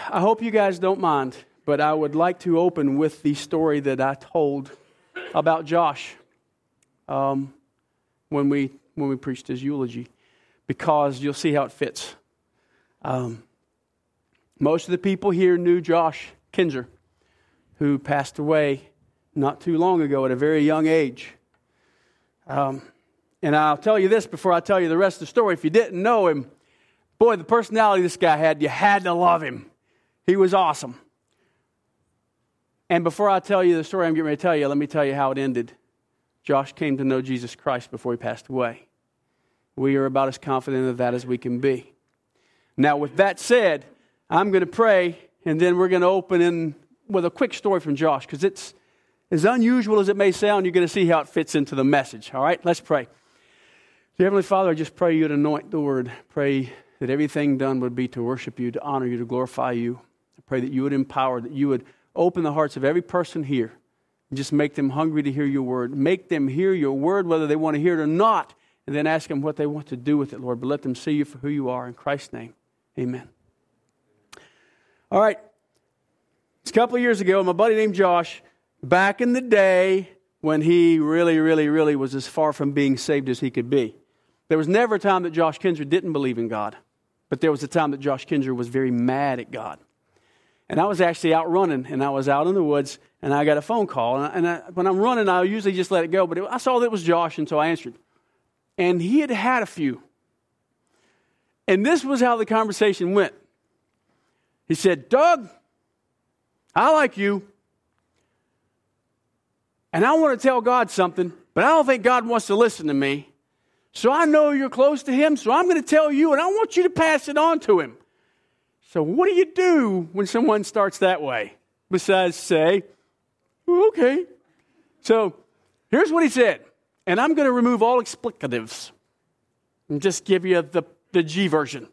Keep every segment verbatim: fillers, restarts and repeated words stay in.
I hope you guys don't mind, but I would like to open with the story that I told about Josh um, when we when we preached his eulogy, because you'll see how it fits. Um, most of the people here knew Josh Kinzer, who passed away not too long ago at a very young age. Um, and I'll tell you this before I tell you the rest of the story. If you didn't know him, boy, the personality this guy had, you had to love him. He was awesome. And before I tell you the story I'm getting ready to tell you, let me tell you how it ended. Josh came to know Jesus Christ before he passed away. We are about as confident of that as we can be. Now, with that said, I'm going to pray, and then we're going to open in with a quick story from Josh, because it's as unusual as it may sound. You're going to see how it fits into the message. All right, let's pray. Dear Heavenly Father, I just pray you to anoint the word. Pray that everything done would be to worship you, to honor you, to glorify you. I pray that you would empower, that you would open the hearts of every person here and just make them hungry to hear your word. Make them hear your word, whether they want to hear it or not, and then ask them what they want to do with it, Lord. But let them see you for who you are. In Christ's name, amen. All right. It's a couple of years ago, my buddy named Josh, back in the day when he really, really, really was as far from being saved as he could be. There was never a time that Josh Kinzer didn't believe in God, but there was a time that Josh Kinzer was very mad at God. And I was actually out running, and I was out in the woods, and I got a phone call. And, I, and I, when I'm running, I usually just let it go, but it, I saw that it was Josh, and so I answered. And he had had a few. And this was how the conversation went. He said, Doug, I like you, and I want to tell God something, but I don't think God wants to listen to me. So I know you're close to him, so I'm going to tell you, and I want you to pass it on to him. So what do you do when someone starts that way? Besides say, okay. So here's what he said, and I'm going to remove all explicatives and just give you the, the G version.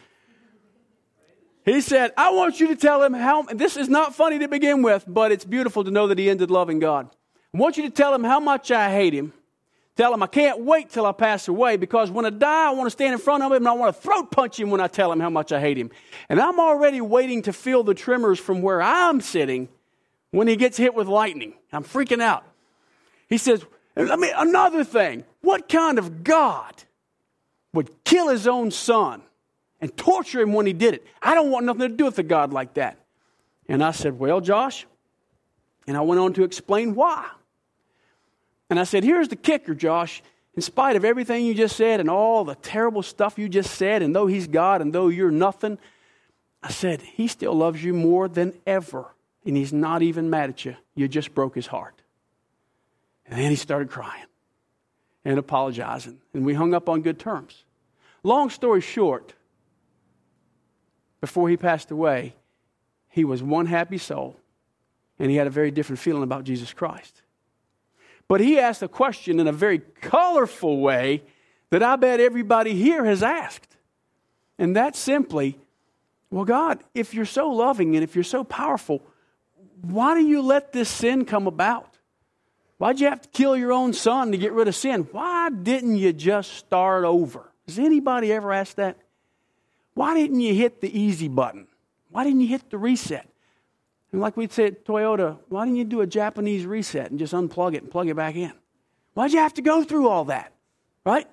He said, I want you to tell him how, and this is not funny to begin with, but it's beautiful to know that he ended loving God. I want you to tell him how much I hate him. Tell him I can't wait till I pass away, because when I die, I want to stand in front of him and I want to throat punch him when I tell him how much I hate him. And I'm already waiting to feel the tremors from where I'm sitting when he gets hit with lightning. I'm freaking out. He says, I mean, another thing, what kind of God would kill his own son and torture him when he did it? I don't want nothing to do with a God like that. And I said, well, Josh, and I went on to explain why. And I said, here's the kicker, Josh. In spite of everything you just said and all the terrible stuff you just said, and though he's God and though you're nothing, I said, he still loves you more than ever. And he's not even mad at you. You just broke his heart. And then he started crying and apologizing. And we hung up on good terms. Long story short, before he passed away, he was one happy soul. And he had a very different feeling about Jesus Christ. But he asked a question in a very colorful way that I bet everybody here has asked. And that's simply, well, God, if you're so loving and if you're so powerful, why do you let this sin come about? Why'd you have to kill your own son to get rid of sin? Why didn't you just start over? Has anybody ever asked that? Why didn't you hit the easy button? Why didn't you hit the reset? And like we'd say at Toyota, why didn't you do a Japanese reset and just unplug it and plug it back in? Why'd you have to go through all that? Right?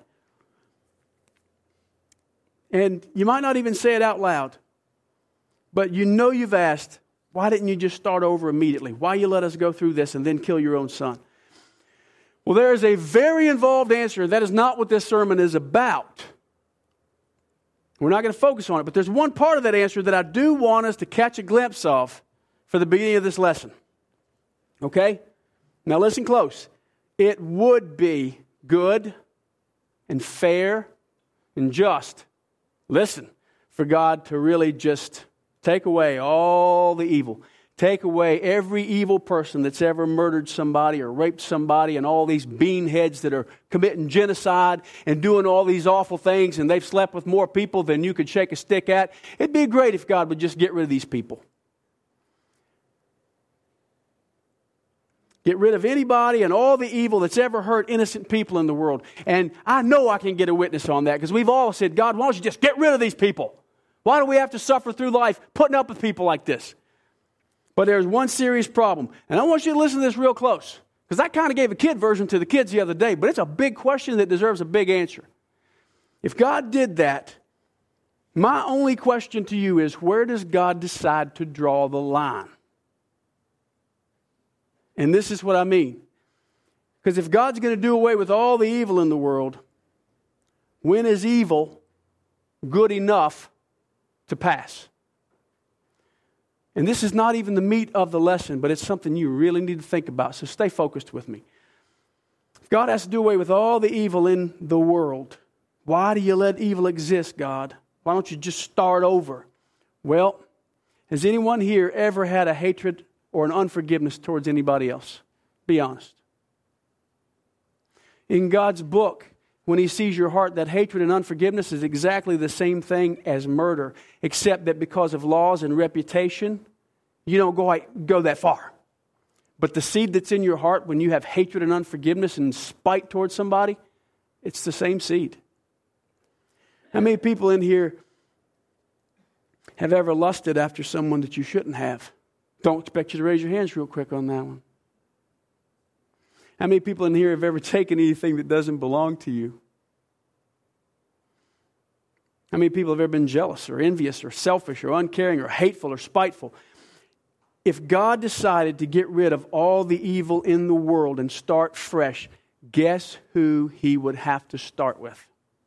And you might not even say it out loud, but you know you've asked, why didn't you just start over immediately? Why you let us go through this and then kill your own son? Well, there is a very involved answer. That is not what this sermon is about. We're not going to focus on it, but there's one part of that answer that I do want us to catch a glimpse of for the beginning of this lesson. Okay? Now listen close. It would be good and fair and just, listen, for God to really just take away all the evil. Take away every evil person that's ever murdered somebody or raped somebody, and all these beanheads that are committing genocide and doing all these awful things, and they've slept with more people than you could shake a stick at. It'd be great if God would just get rid of these people. Get rid of anybody and all the evil that's ever hurt innocent people in the world. And I know I can get a witness on that, because we've all said, God, why don't you just get rid of these people? Why do we have to suffer through life putting up with people like this? But there's one serious problem. And I want you to listen to this real close. Because I kind of gave a kid version to the kids the other day. But it's a big question that deserves a big answer. If God did that, my only question to you is, where does God decide to draw the line? And this is what I mean. Because if God's going to do away with all the evil in the world, when is evil good enough to pass? And this is not even the meat of the lesson, but it's something you really need to think about. So stay focused with me. If God has to do away with all the evil in the world, why do you let evil exist, God? Why don't you just start over? Well, has anyone here ever had a hatred or an unforgiveness towards anybody else? Be honest. In God's book, when He sees your heart, that hatred and unforgiveness is exactly the same thing as murder, except that because of laws and reputation, you don't go, go that far. But the seed that's in your heart when you have hatred and unforgiveness and spite towards somebody, it's the same seed. How many people in here have ever lusted after someone that you shouldn't have? Don't expect you to raise your hands real quick on that one. How many people in here have ever taken anything that doesn't belong to you? How many people have ever been jealous or envious or selfish or uncaring or hateful or spiteful? If God decided to get rid of all the evil in the world and start fresh, guess who He would have to start with?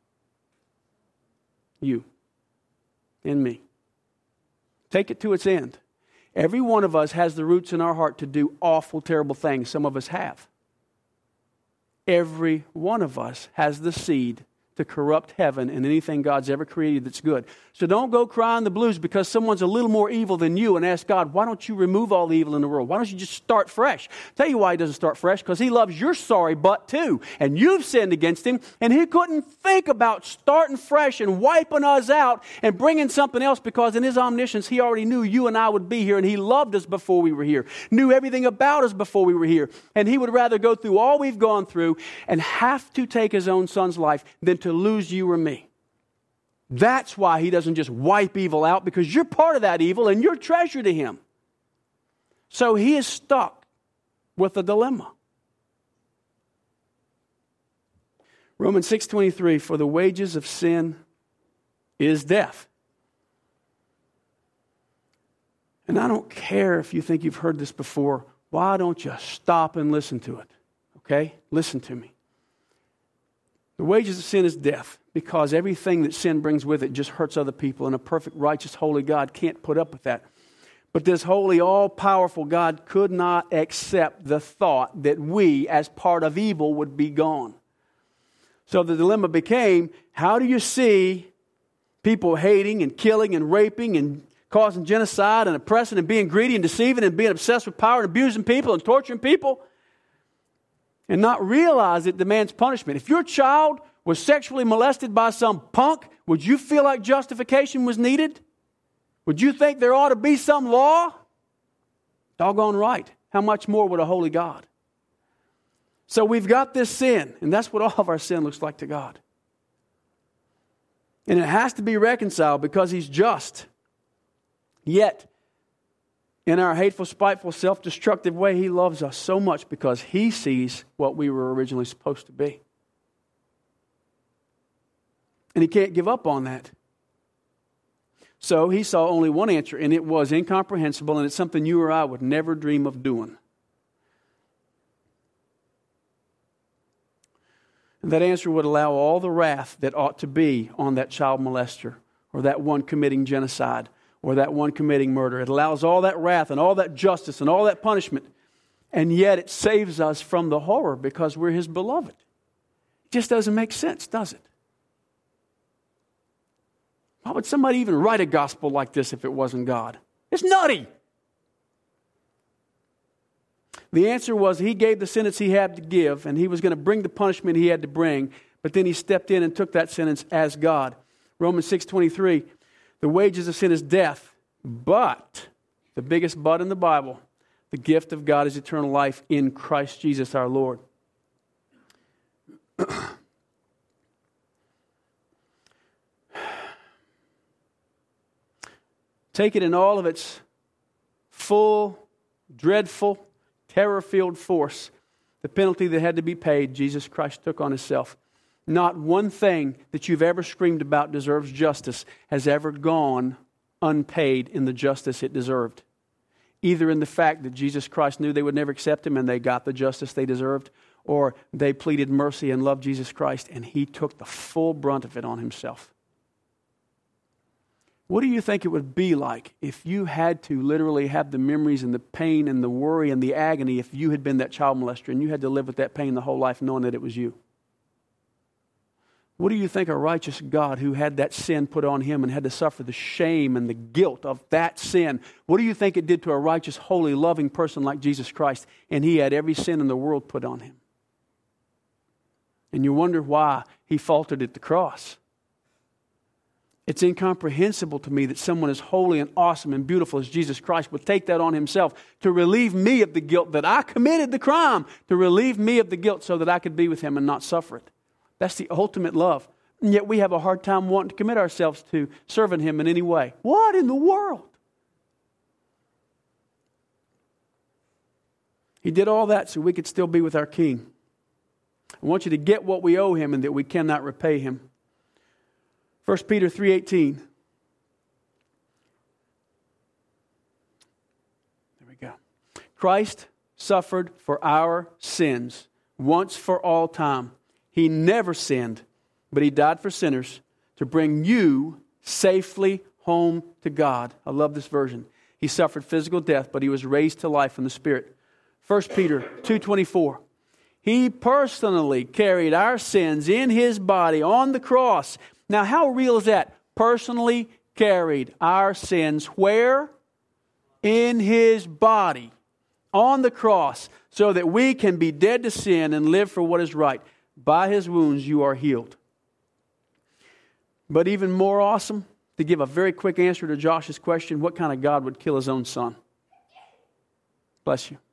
You and me. Take it to its end. Every one of us has the roots in our heart to do awful, terrible things. Some of us have. Every one of us has the seed to corrupt heaven and anything God's ever created that's good. So don't go crying the blues because someone's a little more evil than you and ask God, why don't you remove all the evil in the world? Why don't you just start fresh? Tell you why He doesn't start fresh, because He loves your sorry butt too. And you've sinned against Him, and He couldn't think about starting fresh and wiping us out and bringing something else, because in His omniscience, He already knew you and I would be here, and He loved us before we were here, knew everything about us before we were here. And He would rather go through all we've gone through and have to take His own Son's life than to lose you or me. That's why He doesn't just wipe evil out, because you're part of that evil and you're treasure to Him. So He is stuck with a dilemma. Romans six twenty-three, for the wages of sin is death. And I don't care if you think you've heard this before. Why don't you stop and listen to it? Okay? Listen to me. The wages of sin is death, because everything that sin brings with it just hurts other people, and a perfect, righteous, holy God can't put up with that. But this holy, all-powerful God could not accept the thought that we, as part of evil, would be gone. So the dilemma became, how do you see people hating and killing and raping and causing genocide and oppressing and being greedy and deceiving and being obsessed with power and abusing people and torturing people, and not realize it demands punishment? If your child was sexually molested by some punk, would you feel like justification was needed? Would you think there ought to be some law? Doggone right. How much more would a holy God? So we've got this sin, and that's what all of our sin looks like to God. And it has to be reconciled because He's just. Yet, in our hateful, spiteful, self-destructive way, He loves us so much because He sees what we were originally supposed to be. And He can't give up on that. So He saw only one answer, and it was incomprehensible, and it's something you or I would never dream of doing. And that answer would allow all the wrath that ought to be on that child molester, or that one committing genocide, or that one committing murder. It allows all that wrath and all that justice and all that punishment, and yet it saves us from the horror because we're His beloved. It just doesn't make sense, does it? Why would somebody even write a gospel like this if it wasn't God? It's nutty. The answer was He gave the sentence He had to give, and He was going to bring the punishment He had to bring, but then He stepped in and took that sentence as God. Romans six twenty-three, the wages of sin is death, but, the biggest but in the Bible, the gift of God is eternal life in Christ Jesus our Lord. Take it in all of its full, dreadful, terror-filled force. The penalty that had to be paid, Jesus Christ took on himself. Not one thing that you've ever screamed about deserves justice has ever gone unpaid in the justice it deserved. Either in the fact that Jesus Christ knew they would never accept him and they got the justice they deserved, or they pleaded mercy and loved Jesus Christ and he took the full brunt of it on himself. What do you think it would be like if you had to literally have the memories and the pain and the worry and the agony if you had been that child molester and you had to live with that pain the whole life knowing that it was you? What do you think a righteous God who had that sin put on him and had to suffer the shame and the guilt of that sin, what do you think it did to a righteous, holy, loving person like Jesus Christ, and he had every sin in the world put on him? And you wonder why he faltered at the cross. It's incomprehensible to me that someone as holy and awesome and beautiful as Jesus Christ would take that on himself to relieve me of the guilt that I committed the crime, to relieve me of the guilt so that I could be with him and not suffer it. That's the ultimate love. And yet we have a hard time wanting to commit ourselves to serving him in any way. What in the world? He did all that so we could still be with our King. I want you to get what we owe him and that we cannot repay him. First Peter three eighteen. There we go. Christ suffered for our sins once for all time. He never sinned, but he died for sinners to bring you safely home to God. I love this version. He suffered physical death, but he was raised to life in the Spirit. First Peter two twenty-four. He personally carried our sins in his body on the cross. Now, how real is that? Personally carried our sins where? In his body, on the cross, so that we can be dead to sin and live for what is right. By his wounds you are healed. But even more awesome, to give a very quick answer to Josh's question, what kind of God would kill his own son? Bless you.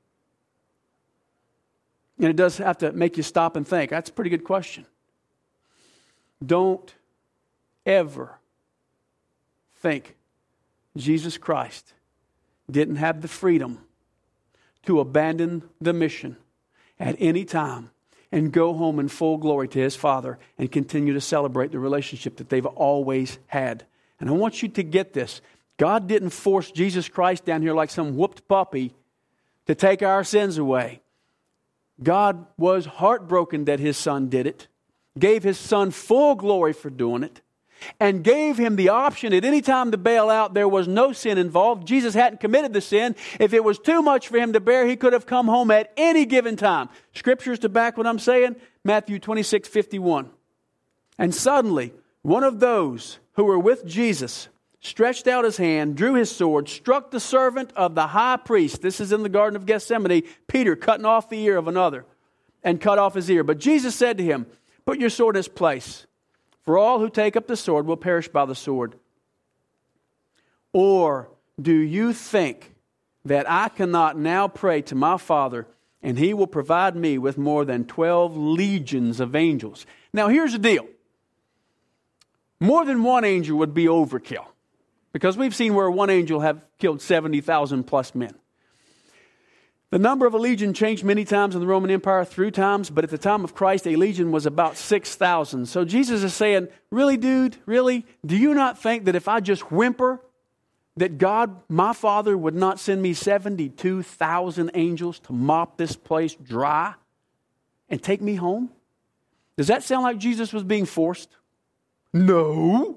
And it does have to make you stop and think. That's a pretty good question. Don't ever think Jesus Christ didn't have the freedom to abandon the mission at any time and go home in full glory to his Father and continue to celebrate the relationship that they've always had. And I want you to get this. God didn't force Jesus Christ down here like some whooped puppy to take our sins away. God was heartbroken that his son did it, gave his son full glory for doing it, and gave him the option at any time to bail out. There was no sin involved. Jesus hadn't committed the sin. If it was too much for him to bear, he could have come home at any given time. Scriptures to back what I'm saying, Matthew twenty-six fifty-one. And suddenly, one of those who were with Jesus stretched out his hand, drew his sword, struck the servant of the high priest. This is in the Garden of Gethsemane, Peter cutting off the ear of another and cut off his ear. But Jesus said to him, "Put your sword in its place. For all who take up the sword will perish by the sword. Or do you think that I cannot now pray to my Father, and he will provide me with more than twelve legions of angels?" Now here's the deal. More than one angel would be overkill, because we've seen where one angel have killed seventy thousand plus men. The number of a legion changed many times in the Roman Empire through times, but at the time of Christ, a legion was about six thousand. So Jesus is saying, really, dude, really? Do you not think that if I just whimper, that God, my Father, would not send me seventy-two thousand angels to mop this place dry and take me home? Does that sound like Jesus was being forced? No.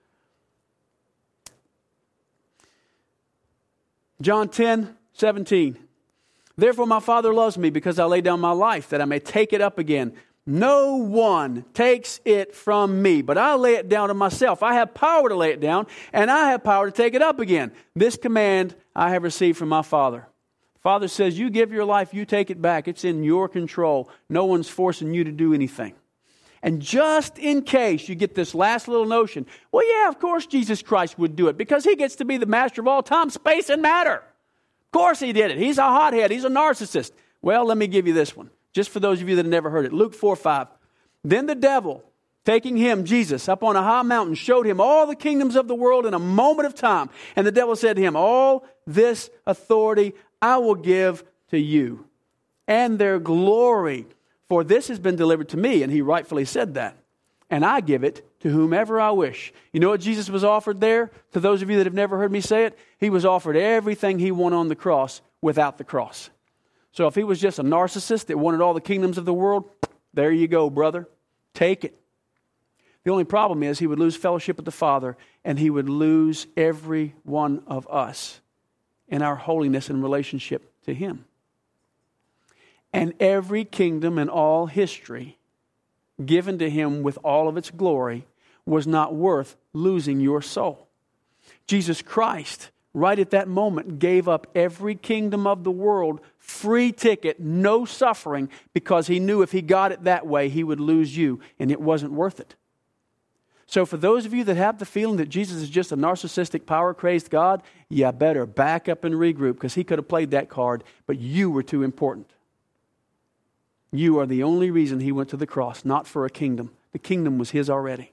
John ten seventeen. Therefore my Father loves me, because I lay down my life that I may take it up again. No one takes it from me, but I lay it down to myself. I have power to lay it down, and I have power to take it up again. This command I have received from my Father. Father says, you give your life, you take it back. It's in your control. No one's forcing you to do anything. And just in case you get this last little notion, well, yeah, of course Jesus Christ would do it, because he gets to be the master of all time, space, and matter. Of course he did it. He's a hothead. He's a narcissist. Well, let me give you this one, just for those of you that have never heard it. Luke four five. Then the devil taking him, Jesus, up on a high mountain, showed him all the kingdoms of the world in a moment of time. And the devil said to him, all this authority I will give to you, and their glory, for this has been delivered to me. And he rightfully said that. And I give it to whomever I wish. You know what Jesus was offered there? To those of you that have never heard me say it, he was offered everything he won on the cross without the cross. So if he was just a narcissist that wanted all the kingdoms of the world, there you go, brother. Take it. The only problem is he would lose fellowship with the Father, and he would lose every one of us in our holiness and relationship to him. And every kingdom in all history given to him with all of its glory was not worth losing your soul. Jesus Christ, right at that moment, gave up every kingdom of the world, free ticket, no suffering, because he knew if he got it that way, he would lose you, and it wasn't worth it. So for those of you that have the feeling that Jesus is just a narcissistic, power-crazed God, you better back up and regroup, because he could have played that card, but you were too important. You are the only reason he went to the cross, not for a kingdom. The kingdom was his already.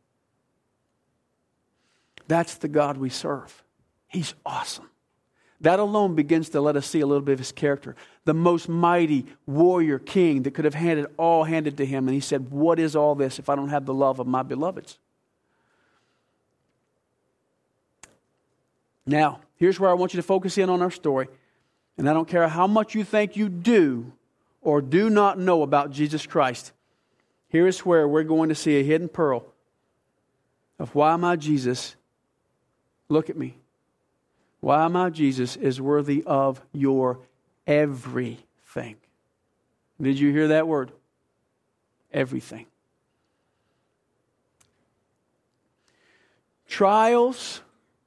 That's the God we serve. He's awesome. That alone begins to let us see a little bit of his character. The most mighty warrior king that could have handed all handed to him. And he said, what is all this if I don't have the love of my beloveds? Now, here's where I want you to focus in on our story. And I don't care how much you think you do or do not know about Jesus Christ. Here is where we're going to see a hidden pearl of why my Jesus, look at me, why my Jesus is worthy of your everything. Did you hear that word? Everything. Trials,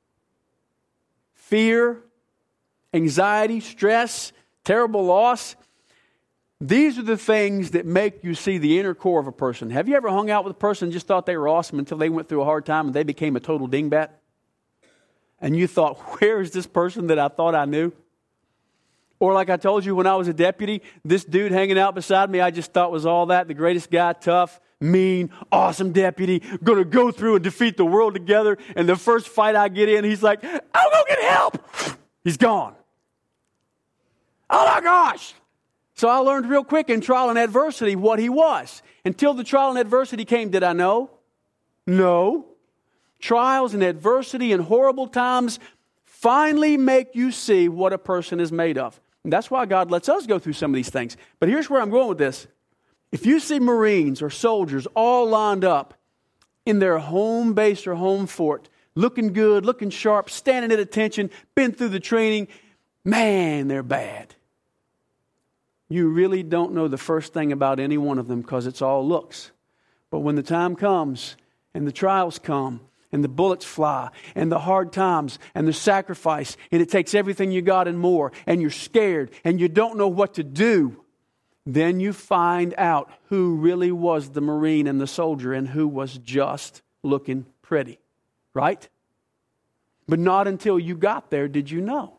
fear, anxiety, stress, terrible loss. These are the things that make you see the inner core of a person. Have you ever hung out with a person and just thought they were awesome until they went through a hard time and they became a total dingbat? And you thought, where is this person that I thought I knew? Or like I told you when I was a deputy, this dude hanging out beside me, I just thought was all that, the greatest guy, tough, mean, awesome deputy, going to go through and defeat the world together. And the first fight I get in, he's like, I'll go get help. He's gone. Oh my gosh. So I learned real quick in trial and adversity what he was. Until the trial and adversity came, did I know? No. Trials and adversity and horrible times finally make you see what a person is made of. And that's why God lets us go through some of these things. But here's where I'm going with this. If you see Marines or soldiers all lined up in their home base or home fort, looking good, looking sharp, standing at attention, been through the training, man, they're bad. You really don't know the first thing about any one of them because it's all looks. But when the time comes and the trials come, and the bullets fly, and the hard times, and the sacrifice, and it takes everything you got and more, and you're scared, and you don't know what to do, then you find out who really was the Marine and the soldier and who was just looking pretty, right? But not until you got there did you know.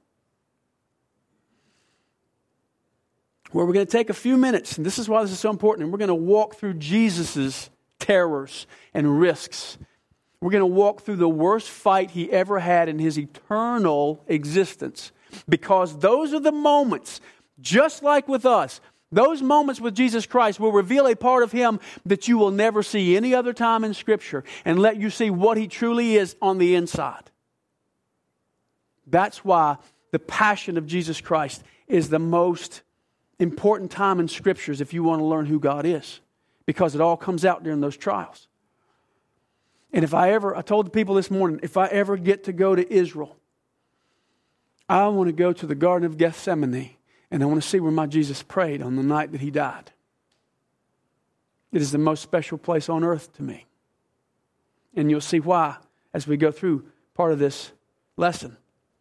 Well, we're going to take a few minutes, and this is why this is so important, and we're going to walk through Jesus' terrors and risks. We're going to walk through the worst fight he ever had in his eternal existence. Because those are the moments, just like with us, those moments with Jesus Christ will reveal a part of him that you will never see any other time in Scripture and let you see what he truly is on the inside. That's why the passion of Jesus Christ is the most important time in Scriptures if you want to learn who God is. Because it all comes out during those trials. And if I ever, I told the people this morning, if I ever get to go to Israel, I want to go to the Garden of Gethsemane and I want to see where my Jesus prayed on the night that he died. It is the most special place on earth to me. And you'll see why as we go through part of this lesson.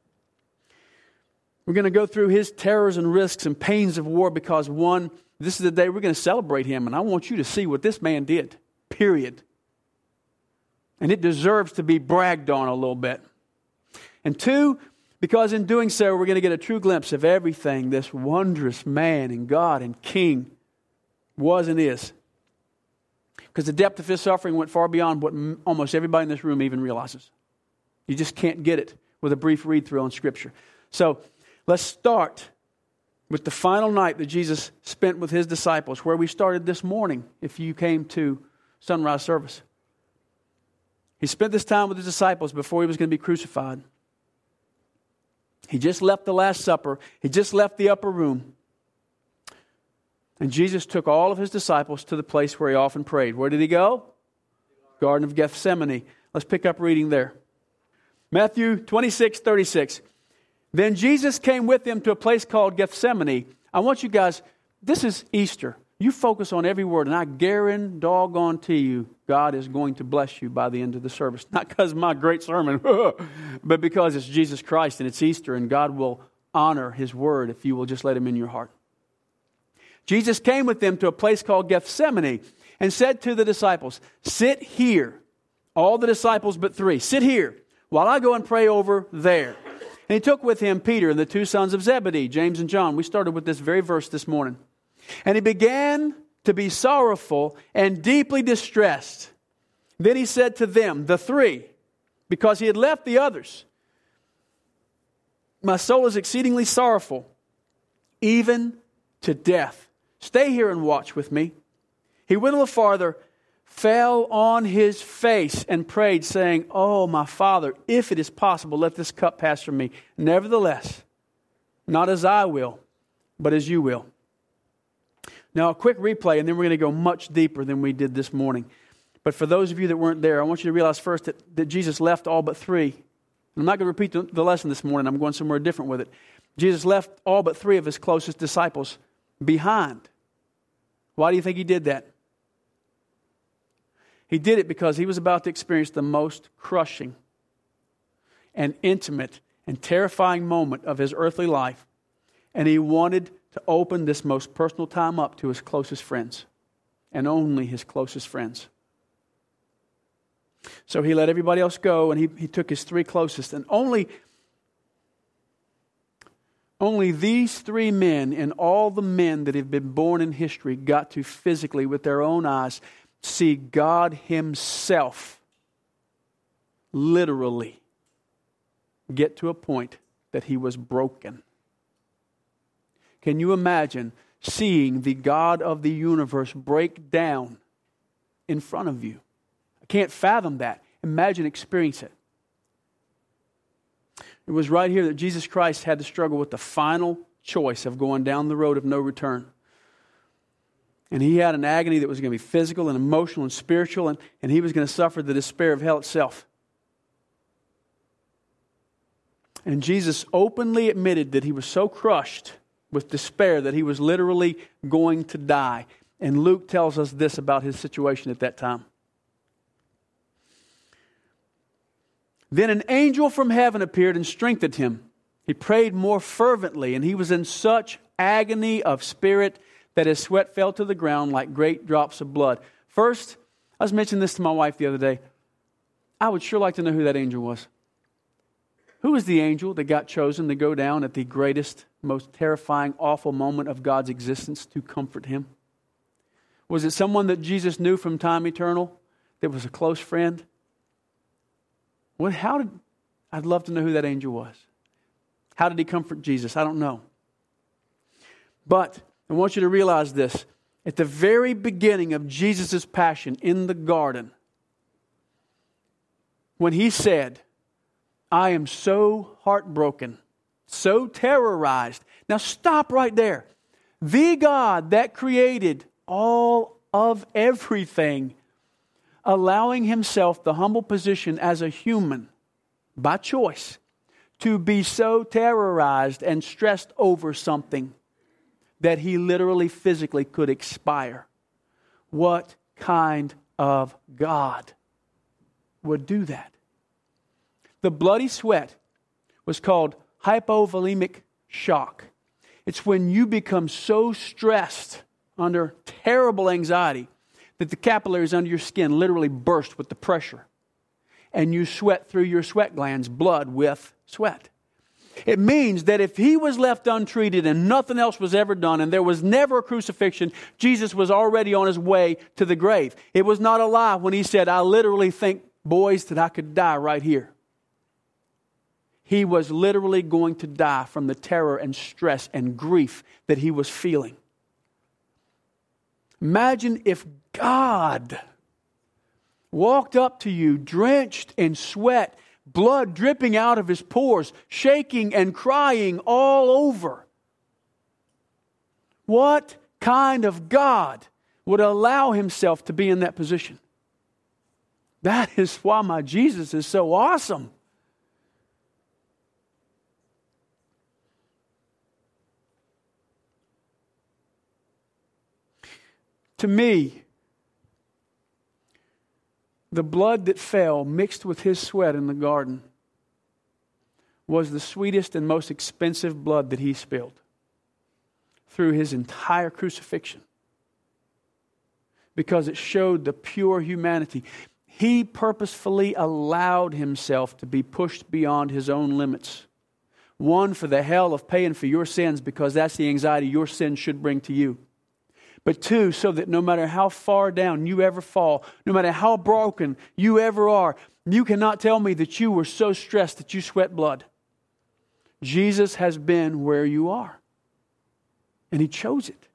We're going to go through his terrors and risks and pains of war because one, this is the day we're going to celebrate him and I want you to see what this man did, period. And it deserves to be bragged on a little bit. And two, because in doing so, we're going to get a true glimpse of everything this wondrous man and God and King was and is. Because the depth of his suffering went far beyond what m- almost everybody in this room even realizes. You just can't get it with a brief read through on Scripture. So let's start with the final night that Jesus spent with his disciples, where we started this morning if you came to sunrise service. He spent this time with his disciples before he was going to be crucified. He just left the Last Supper. He just left the upper room. And Jesus took all of his disciples to the place where he often prayed. Where did he go? Garden of Gethsemane. Let's pick up reading there. Matthew twenty-six thirty-six. Then Jesus came with them to a place called Gethsemane. I want you guys, this is Easter. You focus on every word, and I guarantee doggone to you, God is going to bless you by the end of the service. Not because of my great sermon, but because it's Jesus Christ and it's Easter, and God will honor his word if you will just let him in your heart. Jesus came with them to a place called Gethsemane and said to the disciples, sit here. All the disciples but three, sit here while I go and pray over there. And he took with him Peter and the two sons of Zebedee, James and John. We started with this very verse this morning. And he began to be sorrowful and deeply distressed. Then he said to them, the three, because he had left the others, my soul is exceedingly sorrowful, even to death. Stay here and watch with me. He went a little farther, fell on his face and prayed, saying, oh, my Father, if it is possible, let this cup pass from me. Nevertheless, not as I will, but as you will. Now, a quick replay, and then we're going to go much deeper than we did this morning. But for those of you that weren't there, I want you to realize first that, that Jesus left all but three. I'm not going to repeat the, the lesson this morning. I'm going somewhere different with it. Jesus left all but three of his closest disciples behind. Why do you think he did that? He did it because he was about to experience the most crushing and intimate and terrifying moment of his earthly life. And he wanted to open this most personal time up to his closest friends. And only his closest friends. So he let everybody else go, and he, he took his three closest. And only, only these three men and all the men that have been born in history got to physically, with their own eyes, see God himself literally get to a point that he was broken. Can you imagine seeing the God of the universe break down in front of you? I can't fathom that. Imagine experiencing it. It was right here that Jesus Christ had to struggle with the final choice of going down the road of no return. And he had an agony that was going to be physical and emotional and spiritual, and, and he was going to suffer the despair of hell itself. And Jesus openly admitted that he was so crushed with despair that he was literally going to die. And Luke tells us this about his situation at that time. Then an angel from heaven appeared and strengthened him. He prayed more fervently, and he was in such agony of spirit that his sweat fell to the ground like great drops of blood. First, I was mentioning this to my wife the other day. I would sure like to know who that angel was. Who was the angel that got chosen to go down at the greatest, most terrifying, awful moment of God's existence to comfort him? Was it someone that Jesus knew from time eternal, that was a close friend? What? How did? I'd love to know who that angel was. How did he comfort Jesus? I don't know. But I want you to realize this. At the very beginning of Jesus' passion in the garden, when he said, I am so heartbroken, so terrorized. Now stop right there. The God that created all of everything, allowing himself the humble position as a human, by choice, to be so terrorized and stressed over something that he literally physically could expire. What kind of God would do that? The bloody sweat was called hypovolemic shock. It's when you become so stressed under terrible anxiety that the capillaries under your skin literally burst with the pressure. And you sweat through your sweat glands, blood with sweat. It means that if he was left untreated and nothing else was ever done and there was never a crucifixion, Jesus was already on his way to the grave. It was not a lie when he said, I literally think, boys, that I could die right here. He was literally going to die from the terror and stress and grief that he was feeling. Imagine if God walked up to you drenched in sweat, blood dripping out of his pores, shaking and crying all over. What kind of God would allow himself to be in that position? That is why my Jesus is so awesome. To me, the blood that fell mixed with his sweat in the garden was the sweetest and most expensive blood that he spilled through his entire crucifixion, because it showed the pure humanity. He purposefully allowed himself to be pushed beyond his own limits. One, for the hell of paying for your sins, because that's the anxiety your sin should bring to you. But two, so that no matter how far down you ever fall, no matter how broken you ever are, you cannot tell me that you were so stressed that you sweat blood. Jesus has been where you are. And he chose it.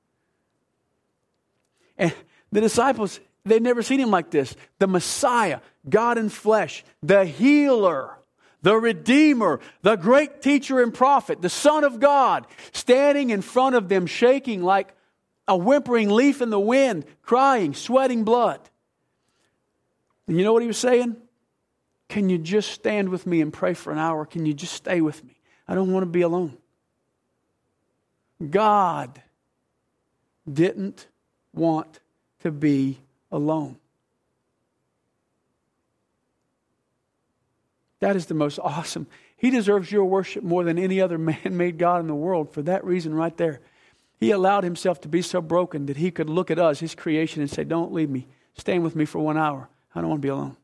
And the disciples, they'd never seen him like this. The Messiah, God in flesh, the healer, the Redeemer, the great teacher and prophet, the Son of God, standing in front of them, shaking like a whimpering leaf in the wind, crying, sweating blood. And you know what he was saying? Can you just stand with me and pray for an hour? Can you just stay with me? I don't want to be alone. God didn't want to be alone. That is the most awesome. He deserves your worship more than any other man-made God in the world for that reason right there. He allowed himself to be so broken that he could look at us, his creation, and say, don't leave me. Stand with me for one hour. I don't want to be alone.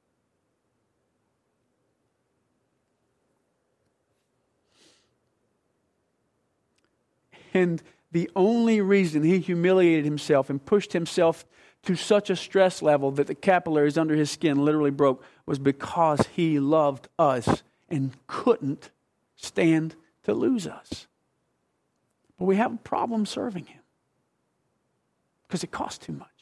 And the only reason he humiliated himself and pushed himself to such a stress level that the capillaries under his skin literally broke was because he loved us and couldn't stand to lose us. But we have a problem serving him because it costs too much.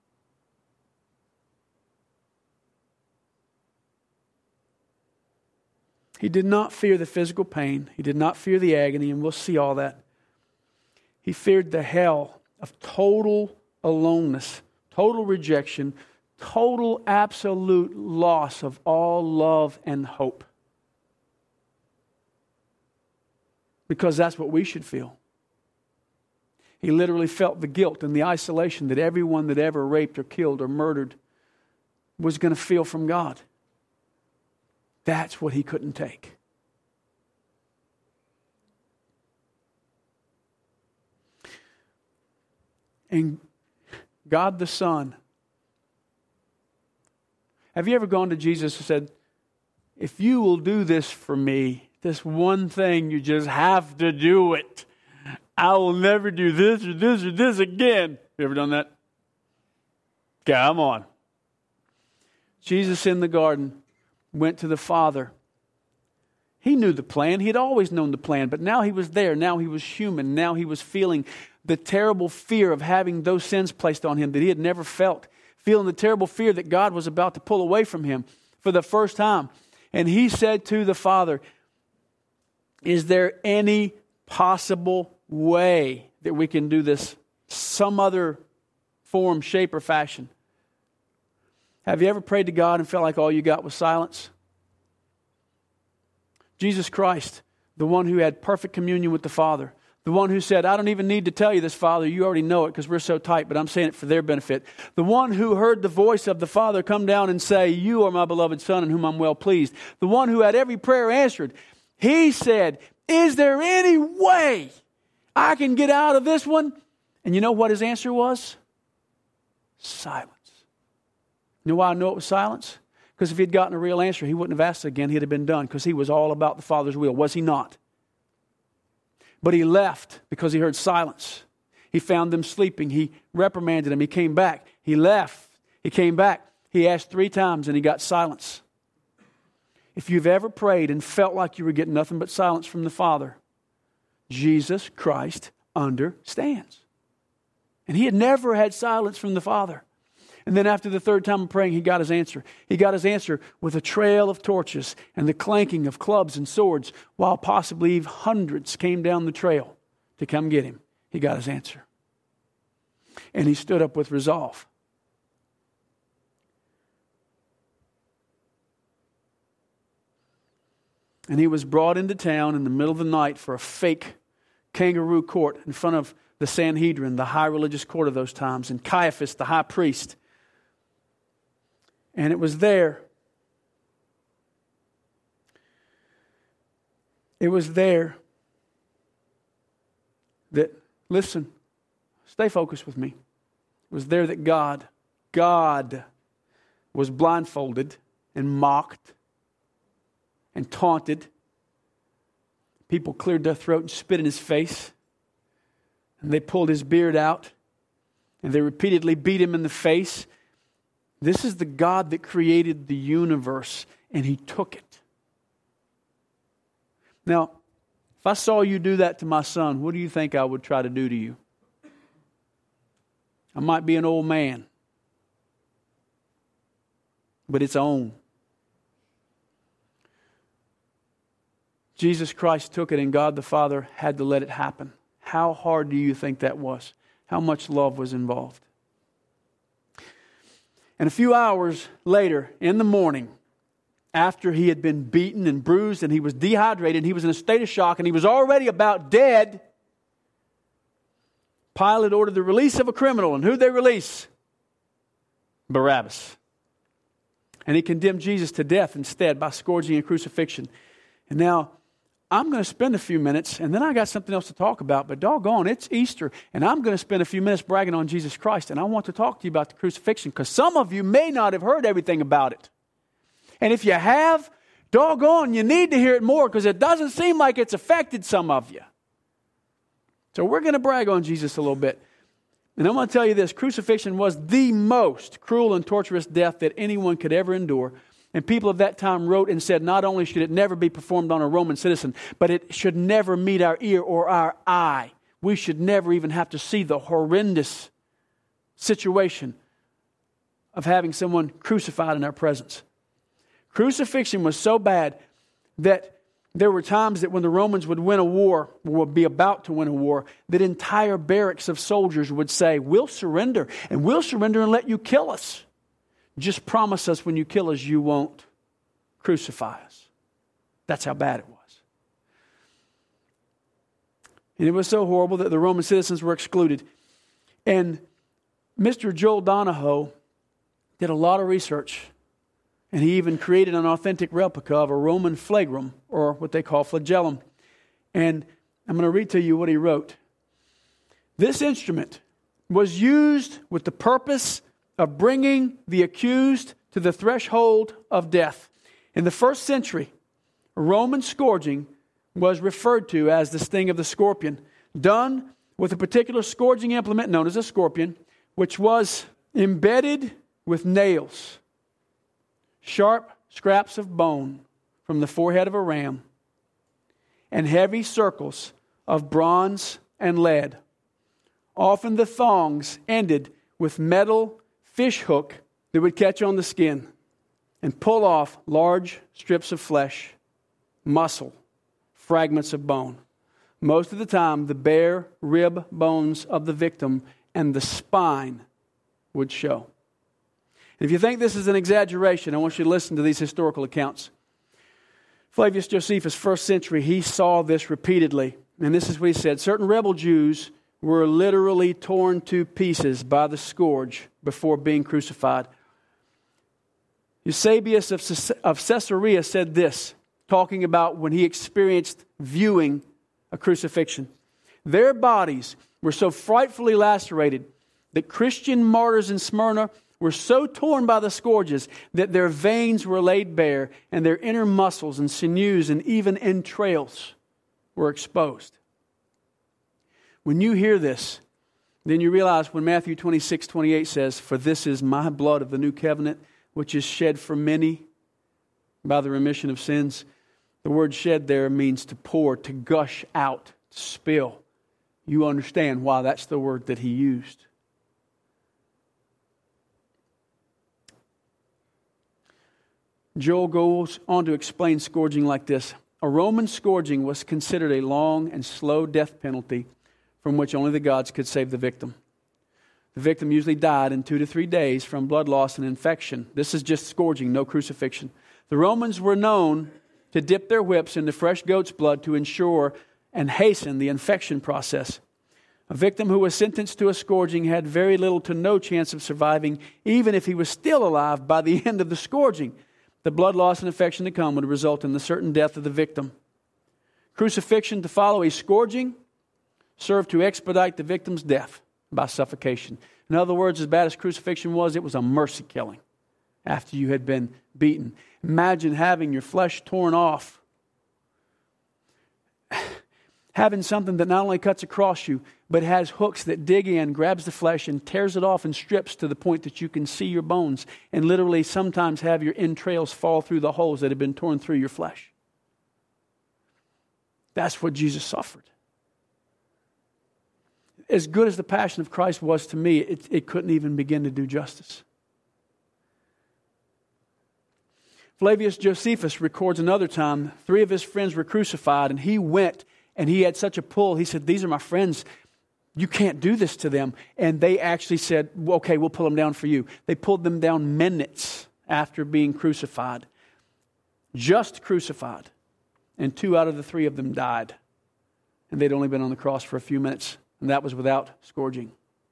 He did not fear the physical pain. He did not fear the agony, and we'll see all that. He feared the hell of total aloneness, total rejection, total absolute loss of all love and hope. Because that's what we should feel. He literally felt the guilt and the isolation that everyone that ever raped or killed or murdered was going to feel from God. That's what he couldn't take. And God the Son. Have you ever gone to Jesus and said, if you will do this for me, this one thing, you just have to do it. I will never do this or this or this again. You ever done that? Come on. Jesus in the garden went to the Father. He knew the plan. He had always known the plan, but now he was there. Now he was human. Now he was feeling the terrible fear of having those sins placed on him that he had never felt. Feeling the terrible fear that God was about to pull away from him for the first time. And he said to the Father, is there any possible way that we can do this some other form, shape, or fashion? Have you ever prayed to God and felt like all you got was silence? Jesus Christ, the one who had perfect communion with the Father, the one who said, I don't even need to tell you this, Father, you already know it because we're so tight, but I'm saying it for their benefit. The one who heard the voice of the Father come down and say, you are my beloved Son in whom I'm well pleased. The one who had every prayer answered. He said, is there any way I can get out of this one? And you know what his answer was? Silence. You know why I know it was silence? Because if he'd gotten a real answer, he wouldn't have asked again. He'd have been done because he was all about the Father's will. Was he not? But he left because he heard silence. He found them sleeping. He reprimanded them. He came back. He left. He came back. He asked three times and he got silence. If you've ever prayed and felt like you were getting nothing but silence from the Father, Jesus Christ understands. And he had never had silence from the Father. And then after the third time of praying, he got his answer. He got his answer with a trail of torches and the clanking of clubs and swords, while possibly hundreds came down the trail to come get him. He got his answer. And he stood up with resolve. And he was brought into town in the middle of the night for a fake kangaroo court in front of the Sanhedrin, the high religious court of those times, and Caiaphas, the high priest. And it was there, it was there that, listen, stay focused with me. It was there that God, God was blindfolded and mocked and taunted. People cleared their throat and spit in his face. And they pulled his beard out. And they repeatedly beat him in the face. This is the God that created the universe, and he took it. Now, if I saw you do that to my son, what do you think I would try to do to you? I might be an old man, but it's on. Jesus Christ took it, and God the Father had to let it happen. How hard do you think that was? How much love was involved? And a few hours later, in the morning, after he had been beaten and bruised and he was dehydrated, he was in a state of shock and he was already about dead, Pilate ordered the release of a criminal. And who'd they release? Barabbas. And he condemned Jesus to death instead by scourging and crucifixion. And now, I'm going to spend a few minutes, and then I got something else to talk about, but doggone, it's Easter, and I'm going to spend a few minutes bragging on Jesus Christ, and I want to talk to you about the crucifixion, because some of you may not have heard everything about it. And if you have, doggone, you need to hear it more, because it doesn't seem like it's affected some of you. So we're going to brag on Jesus a little bit. And I'm going to tell you this, crucifixion was the most cruel and torturous death that anyone could ever endure. And people of that time wrote and said, not only should it never be performed on a Roman citizen, but it should never meet our ear or our eye. We should never even have to see the horrendous situation of having someone crucified in our presence. Crucifixion was so bad that there were times that when the Romans would win a war, or would be about to win a war, that entire barracks of soldiers would say, we'll surrender, and we'll surrender and let you kill us. Just promise us when you kill us, you won't crucify us. That's how bad it was. And it was so horrible that the Roman citizens were excluded. And Mister Joel Donahoe did a lot of research. And he even created an authentic replica of a Roman flagrum, or what they call flagellum. And I'm going to read to you what he wrote. This instrument was used with the purpose of bringing the accused to the threshold of death. In the first century, Roman scourging was referred to as the sting of the scorpion, done with a particular scourging implement known as a scorpion, which was embedded with nails, sharp scraps of bone from the forehead of a ram, and heavy circles of bronze and lead. Often the thongs ended with metal fish hook that would catch on the skin and pull off large strips of flesh, muscle, fragments of bone. Most of the time, the bare rib bones of the victim and the spine would show. And if you think this is an exaggeration, I want you to listen to these historical accounts. Flavius Josephus, first century, he saw this repeatedly. And this is what he said. Certain rebel Jews were literally torn to pieces by the scourge before being crucified. Eusebius of, of Caesarea said this, talking about when he experienced viewing a crucifixion. Their bodies were so frightfully lacerated that Christian martyrs in Smyrna were so torn by the scourges that their veins were laid bare and their inner muscles and sinews and even entrails were exposed. When you hear this, then you realize when Matthew twenty-six twenty-eight says, "For this is my blood of the new covenant, which is shed for many by the remission of sins." The word shed there means to pour, to gush out, to spill. You understand why that's the word that he used. Joel goes on to explain scourging like this. A Roman scourging was considered a long and slow death penalty from which only the gods could save the victim. The victim usually died in two to three days from blood loss and infection. This is just scourging, no crucifixion. The Romans were known to dip their whips into fresh goat's blood to ensure and hasten the infection process. A victim who was sentenced to a scourging had very little to no chance of surviving, even if he was still alive by the end of the scourging. The blood loss and infection to come would result in the certain death of the victim. Crucifixion to follow a scourging served to expedite the victim's death by suffocation. In other words, as bad as crucifixion was, it was a mercy killing after you had been beaten. Imagine having your flesh torn off. Having something that not only cuts across you, but has hooks that dig in, grabs the flesh and tears it off in strips to the point that you can see your bones, and literally sometimes have your entrails fall through the holes that have been torn through your flesh. That's what Jesus suffered. As good as the passion of Christ was to me, it, it couldn't even begin to do justice. Flavius Josephus records another time, three of his friends were crucified, and he went and he had such a pull. He said, "These are my friends. You can't do this to them." And they actually said, "Okay, we'll pull them down for you." They pulled them down minutes after being crucified. Just crucified. And two out of the three of them died. And they'd only been on the cross for a few minutes. And that was without scourging.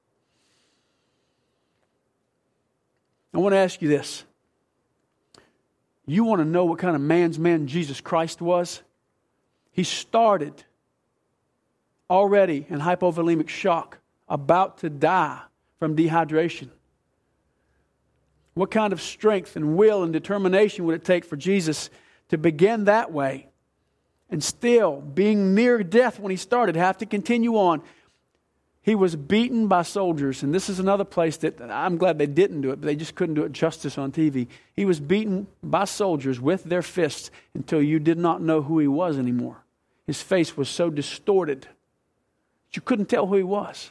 I want to ask you this. You want to know what kind of man's man Jesus Christ was? He started already in hypovolemic shock, about to die from dehydration. What kind of strength and will and determination would it take for Jesus to begin that way and still, being near death when he started, have to continue on? He was beaten by soldiers, and this is another place that I'm glad they didn't do it, but they just couldn't do it justice on T V. He was beaten by soldiers with their fists until you did not know who he was anymore. His face was so distorted that you couldn't tell who he was.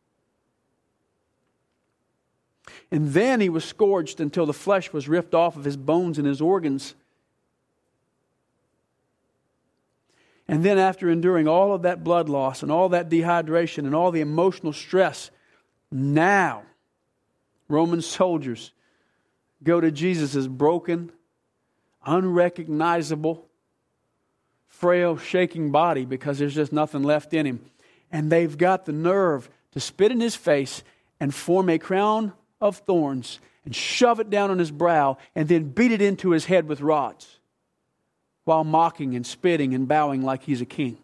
And then he was scourged until the flesh was ripped off of his bones and his organs. And then after enduring all of that blood loss and all that dehydration and all the emotional stress, now Roman soldiers go to Jesus' broken, unrecognizable, frail, shaking body because there's just nothing left in him. And they've got the nerve to spit in his face and form a crown of thorns and shove it down on his brow and then beat it into his head with rods, while mocking and spitting and bowing like he's a king.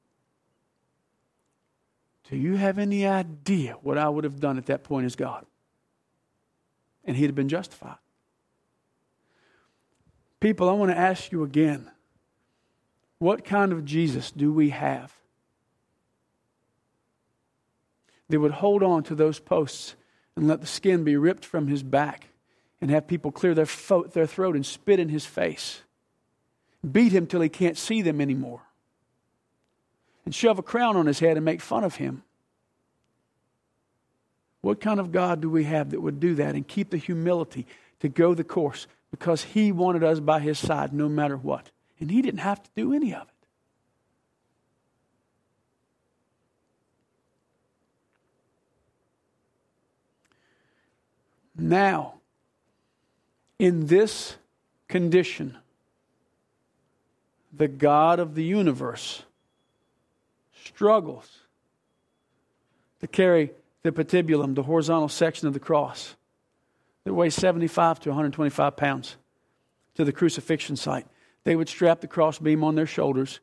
Do you have any idea what I would have done at that point as God? And he'd have been justified. People, I want to ask you again, what kind of Jesus do we have that would hold on to those posts and let the skin be ripped from his back and have people clear their, fo- their throat and spit in his face? Beat him till he can't see them anymore. And shove a crown on his head and make fun of him. What kind of God do we have that would do that and keep the humility to go the course because he wanted us by his side no matter what? And he didn't have to do any of it. Now, in this condition, the God of the universe struggles to carry the patibulum, the horizontal section of the cross that weighs seventy-five to one hundred twenty-five pounds, to the crucifixion site. They would strap the crossbeam on their shoulders.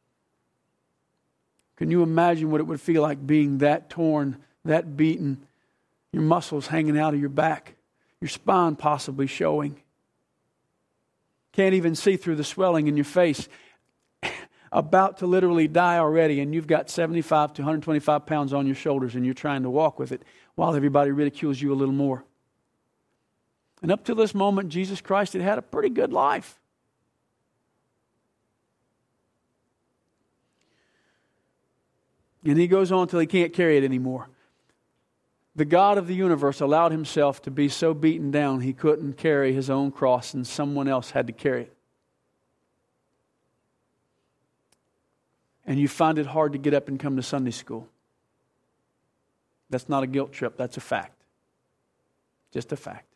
Can you imagine what it would feel like being that torn, that beaten, your muscles hanging out of your back, your spine possibly showing. Can't even see through the swelling in your face. About to literally die already, and you've got seventy-five to one hundred twenty-five pounds on your shoulders, and you're trying to walk with it while everybody ridicules you a little more. And up to this moment, Jesus Christ had had a pretty good life. And he goes on till he can't carry it anymore. The God of the universe allowed himself to be so beaten down he couldn't carry his own cross, and someone else had to carry it. And you find it hard to get up and come to Sunday school. That's not a guilt trip, that's a fact. Just a fact.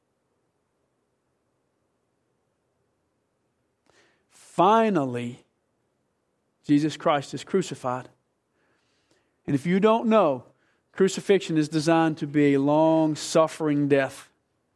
Finally, Jesus Christ is crucified. And if you don't know, crucifixion is designed to be a long, suffering death.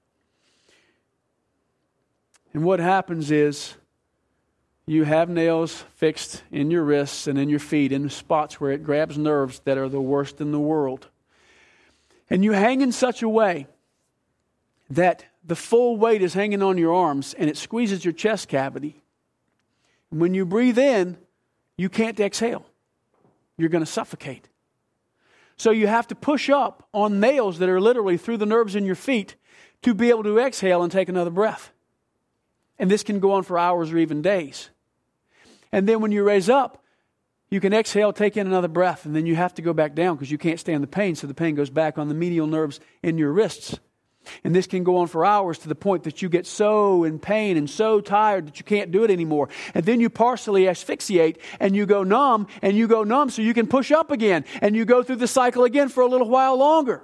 And what happens is, you have nails fixed in your wrists and in your feet in the spots where it grabs nerves that are the worst in the world. And you hang in such a way that the full weight is hanging on your arms and it squeezes your chest cavity. And when you breathe in, you can't exhale. You're going to suffocate. So you have to push up on nails that are literally through the nerves in your feet to be able to exhale and take another breath. And this can go on for hours or even days. And then when you raise up, you can exhale, take in another breath, and then you have to go back down because you can't stand the pain, so the pain goes back on the medial nerves in your wrists. And this can go on for hours to the point that you get so in pain and so tired that you can't do it anymore. And then you partially asphyxiate and you go numb and you go numb so you can push up again. And you go through the cycle again for a little while longer.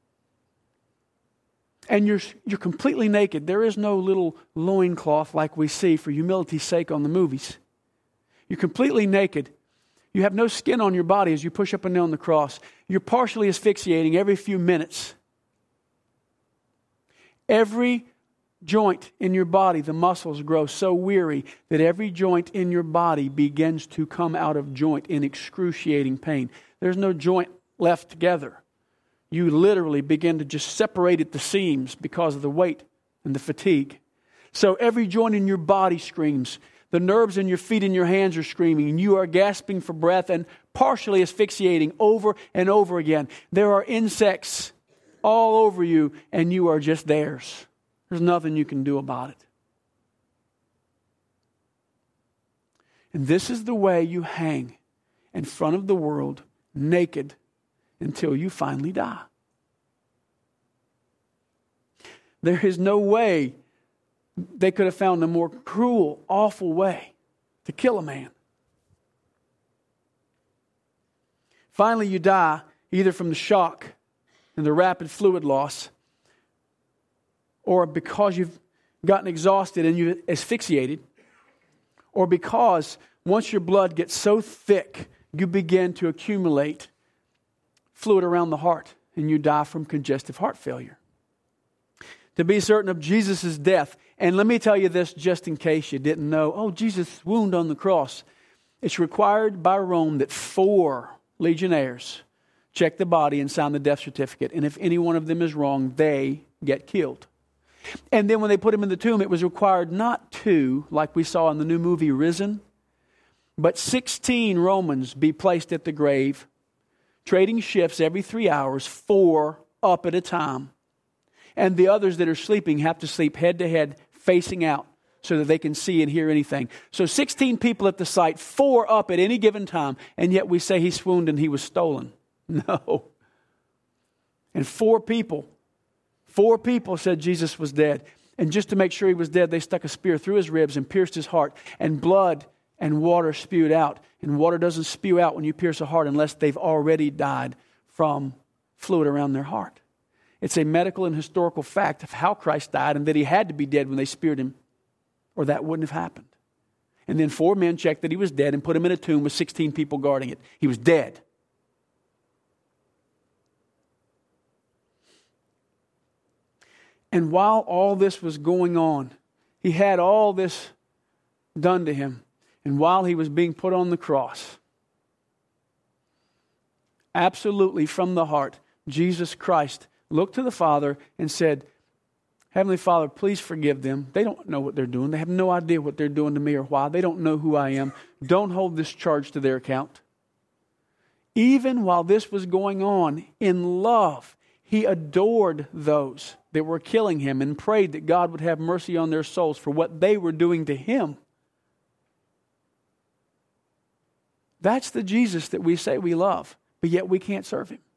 And you're, you're completely naked. There is no little loincloth like we see for humility's sake on the movies. You're completely naked. You have no skin on your body as you push up and down the cross. You're partially asphyxiating every few minutes. Every joint in your body, the muscles grow so weary that every joint in your body begins to come out of joint in excruciating pain. There's no joint left together. You literally begin to just separate at the seams because of the weight and the fatigue. So every joint in your body screams. The nerves in your feet and your hands are screaming. And you are gasping for breath and partially asphyxiating over and over again. There are insects all over you and you are just theirs. There's nothing you can do about it. And this is the way you hang in front of the world naked until you finally die. There is no way they could have found a more cruel, awful way to kill a man. Finally, you die either from the shock and the rapid fluid loss, or because you've gotten exhausted and you've asphyxiated, or because once your blood gets so thick, you begin to accumulate fluid around the heart and you die from congestive heart failure. To be certain of Jesus' death, and let me tell you this just in case you didn't know, oh, Jesus' wound on the cross. It's required by Rome that four legionnaires check the body and sign the death certificate. And if any one of them is wrong, they get killed. And then when they put him in the tomb, it was required not two, like we saw in the new movie Risen, but sixteen Romans be placed at the grave, trading shifts every three hours, four up at a time. And the others that are sleeping have to sleep head to head, facing out, so that they can see and hear anything. So sixteen people at the site, four up at any given time, and yet we say he swooned and he was stolen. No. And four people, four people said Jesus was dead. And just to make sure he was dead, they stuck a spear through his ribs and pierced his heart, and blood and water spewed out. And water doesn't spew out when you pierce a heart unless they've already died from fluid around their heart. It's a medical and historical fact of how Christ died and that he had to be dead when they speared him, or that wouldn't have happened. And then four men checked that he was dead and put him in a tomb with sixteen people guarding it. He was dead. And while all this was going on, he had all this done to him. And while he was being put on the cross, absolutely from the heart, Jesus Christ looked to the Father and said, Heavenly Father, please forgive them. They don't know what they're doing. They have no idea what they're doing to me or why. They don't know who I am. Don't hold this charge to their account. Even while this was going on, in love, he adored those that were killing him and prayed that God would have mercy on their souls for what they were doing to him. That's the Jesus that we say we love, but yet we can't serve him.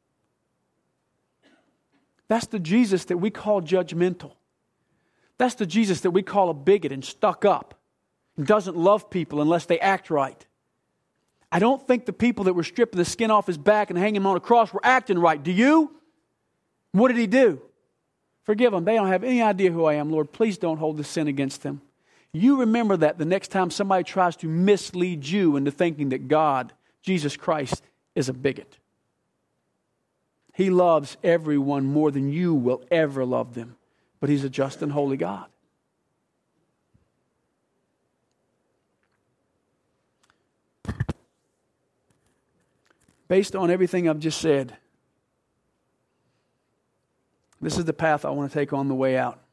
That's the Jesus that we call judgmental. That's the Jesus that we call a bigot and stuck up and doesn't love people unless they act right. I don't think the people that were stripping the skin off his back and hanging him on a cross were acting right. Do you? What did he do? Forgive them. They don't have any idea who I am, Lord. Please don't hold this sin against them. You remember that the next time somebody tries to mislead you into thinking that God, Jesus Christ, is a bigot. He loves everyone more than you will ever love them. But he's a just and holy God. Based on everything I've just said, this is the path I want to take on the way out.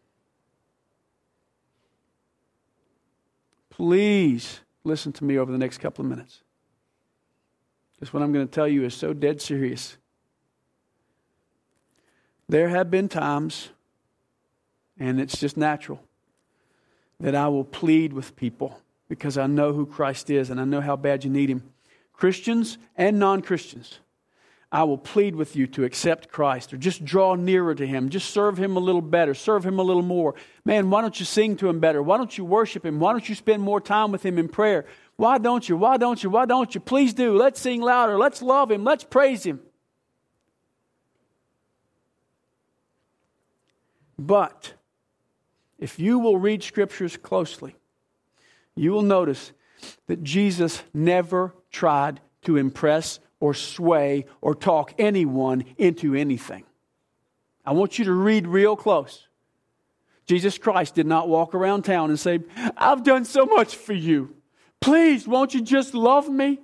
Please listen to me over the next couple of minutes. Because what I'm going to tell you is so dead serious. There have been times, and it's just natural, that I will plead with people because I know who Christ is and I know how bad you need him. Christians and non-Christians, I will plead with you to accept Christ or just draw nearer to him. Just serve him a little better. Serve him a little more. Man, why don't you sing to him better? Why don't you worship him? Why don't you spend more time with him in prayer? Why don't you? Why don't you? Why don't you? Please do. Let's sing louder. Let's love him. Let's praise him. But if you will read scriptures closely, you will notice that Jesus never tried to impress or sway or talk anyone into anything. I want you to read real close. Jesus Christ did not walk around town and say, I've done so much for you. Please, won't you just love me?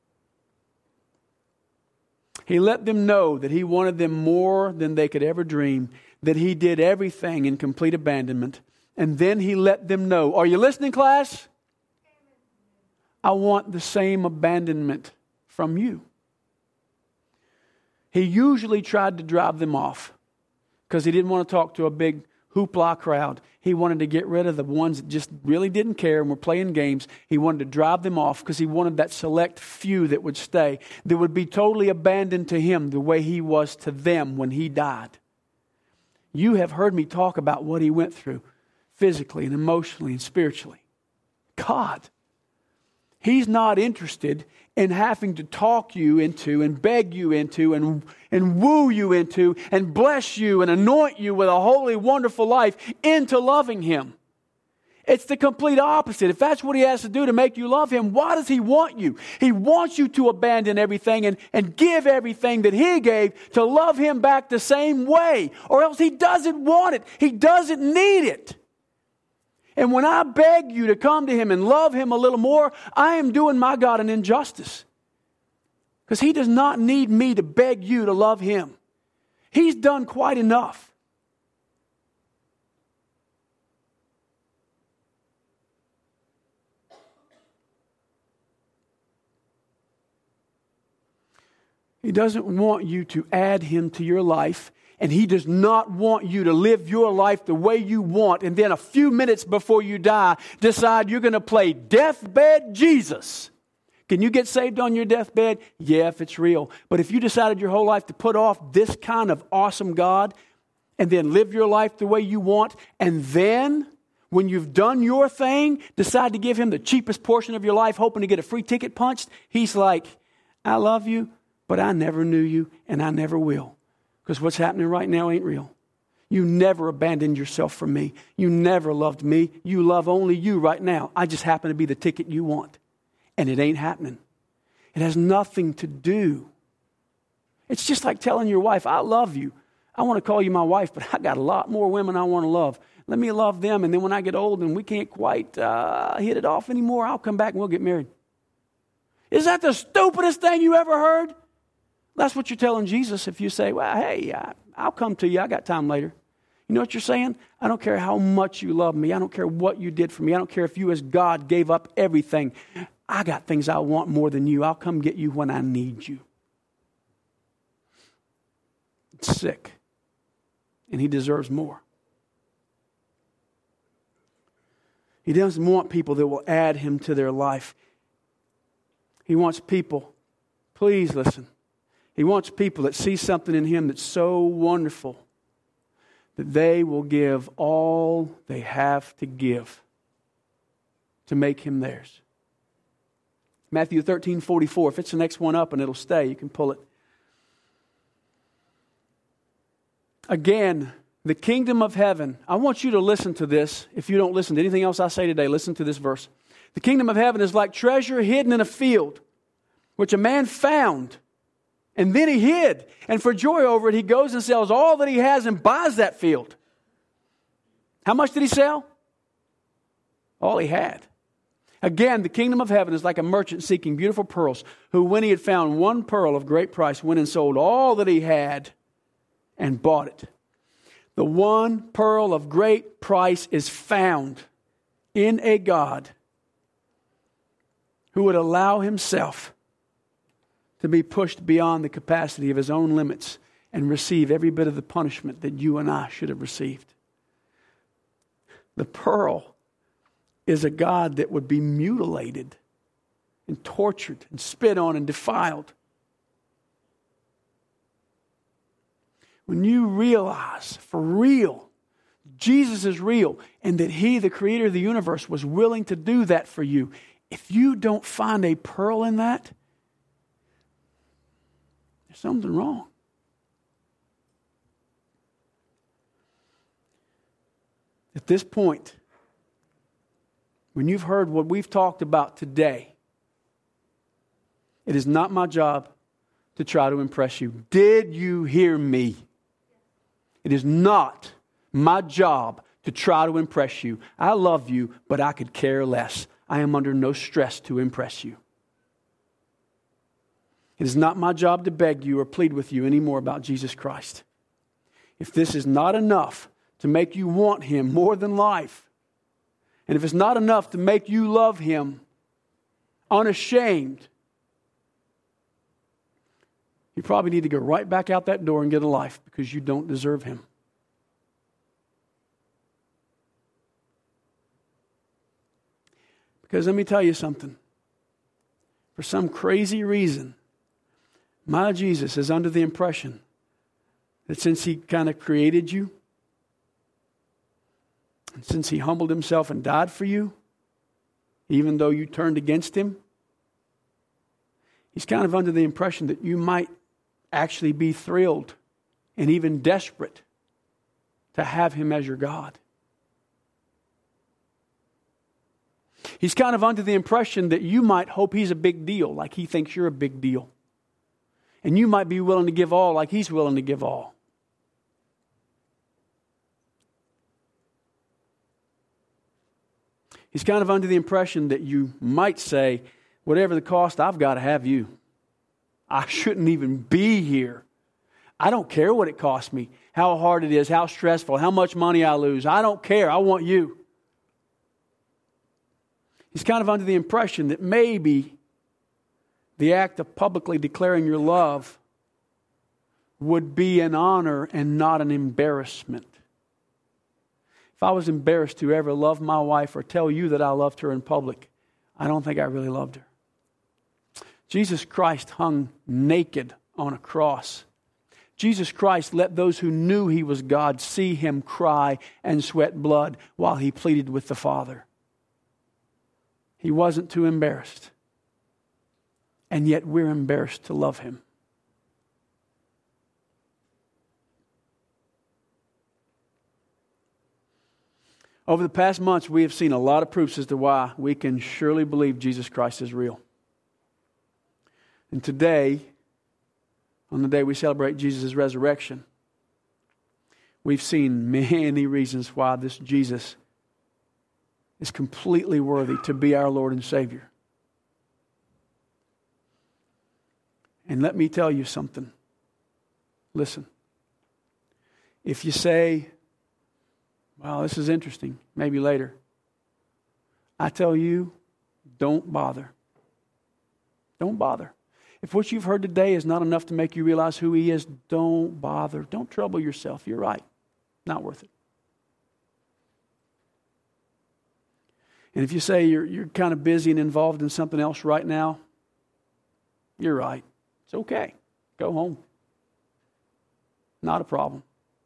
He let them know that he wanted them more than they could ever dream, that he did everything in complete abandonment. And then he let them know, are you listening, class? I want the same abandonment from you. He usually tried to drive them off because he didn't want to talk to a big hoopla crowd. He wanted to get rid of the ones that just really didn't care and were playing games. He wanted to drive them off because he wanted that select few that would stay, that would be totally abandoned to him the way he was to them when he died. You have heard me talk about what he went through physically and emotionally and spiritually. God, he's not interested in having to talk you into and beg you into and, and woo you into and bless you and anoint you with a holy, wonderful life into loving him. It's the complete opposite. If that's what he has to do to make you love him, why does he want you? He wants you to abandon everything and, and give everything that he gave to love him back the same way, or else he doesn't want it. He doesn't need it. And when I beg you to come to him and love him a little more, I am doing my God an injustice. Because he does not need me to beg you to love him. He's done quite enough. He doesn't want you to add him to your life. And he does not want you to live your life the way you want and then a few minutes before you die decide you're going to play deathbed Jesus. Can you get saved on your deathbed? Yeah, if it's real. But if you decided your whole life to put off this kind of awesome God and then live your life the way you want, and then when you've done your thing, decide to give him the cheapest portion of your life hoping to get a free ticket punched, he's like, I love you, but I never knew you and I never will. Because what's happening right now ain't real. You never abandoned yourself for me. You never loved me. You love only you right now. I just happen to be the ticket you want. And it ain't happening. It has nothing to do. It's just like telling your wife, I love you. I want to call you my wife, but I got a lot more women I want to love. Let me love them, and then when I get old and we can't quite uh, hit it off anymore, I'll come back and we'll get married. Is that the stupidest thing you ever heard? That's what you're telling Jesus if you say, well, hey, I, I'll come to you. I got time later. You know what you're saying? I don't care how much you love me. I don't care what you did for me. I don't care if you as God gave up everything. I got things I want more than you. I'll come get you when I need you. It's sick. And he deserves more. He doesn't want people that will add him to their life. He wants people, please listen. He wants people that see something in him that's so wonderful that they will give all they have to give to make him theirs. Matthew thirteen forty-four. If it's the next one up and it'll stay, you can pull it. Again, the kingdom of heaven. I want you to listen to this. If you don't listen to anything else I say today, listen to this verse. The kingdom of heaven is like treasure hidden in a field, which a man found, and then he hid. And for joy over it, he goes and sells all that he has and buys that field. How much did he sell? All he had. Again, the kingdom of heaven is like a merchant seeking beautiful pearls, who when he had found one pearl of great price, went and sold all that he had and bought it. The one pearl of great price is found in a God who would allow himself to be pushed beyond the capacity of his own limits and receive every bit of the punishment that you and I should have received. The pearl is a God that would be mutilated and tortured and spit on and defiled. When you realize for real, Jesus is real, and that he, the creator of the universe, was willing to do that for you, if you don't find a pearl in that, there's something wrong. At this point, when you've heard what we've talked about today, it is not my job to try to impress you. Did you hear me? It is not my job to try to impress you. I love you, but I could care less. I am under no stress to impress you. It is not my job to beg you or plead with you anymore about Jesus Christ. If this is not enough to make you want him more than life, and if it's not enough to make you love him unashamed, you probably need to go right back out that door and get a life, because you don't deserve him. Because let me tell you something. For some crazy reason, my Jesus is under the impression that since he kind of created you, and since he humbled himself and died for you, even though you turned against him, he's kind of under the impression that you might actually be thrilled and even desperate to have him as your God. He's kind of under the impression that you might hope he's a big deal, like he thinks you're a big deal. And you might be willing to give all like he's willing to give all. He's kind of under the impression that you might say, whatever the cost, I've got to have you. I shouldn't even be here. I don't care what it costs me, how hard it is, how stressful, how much money I lose. I don't care. I want you. He's kind of under the impression that maybe the act of publicly declaring your love would be an honor and not an embarrassment. If I was embarrassed to ever love my wife or tell you that I loved her in public, I don't think I really loved her. Jesus Christ hung naked on a cross. Jesus Christ let those who knew he was God see him cry and sweat blood while he pleaded with the Father. He wasn't too embarrassed. And yet we're embarrassed to love him. Over the past months, we have seen a lot of proofs as to why we can surely believe Jesus Christ is real. And today, on the day we celebrate Jesus' resurrection, we've seen many reasons why this Jesus is completely worthy to be our Lord and Savior. And let me tell you something. Listen. If you say, Well, this is interesting. Maybe later. I tell you, don't bother. Don't bother. If what you've heard today is not enough to make you realize who He is, don't bother. Don't trouble yourself. You're right. Not worth it. And if you say you're, you're kind of busy and involved in something else right now, you're right. It's okay. Go home. Not a problem.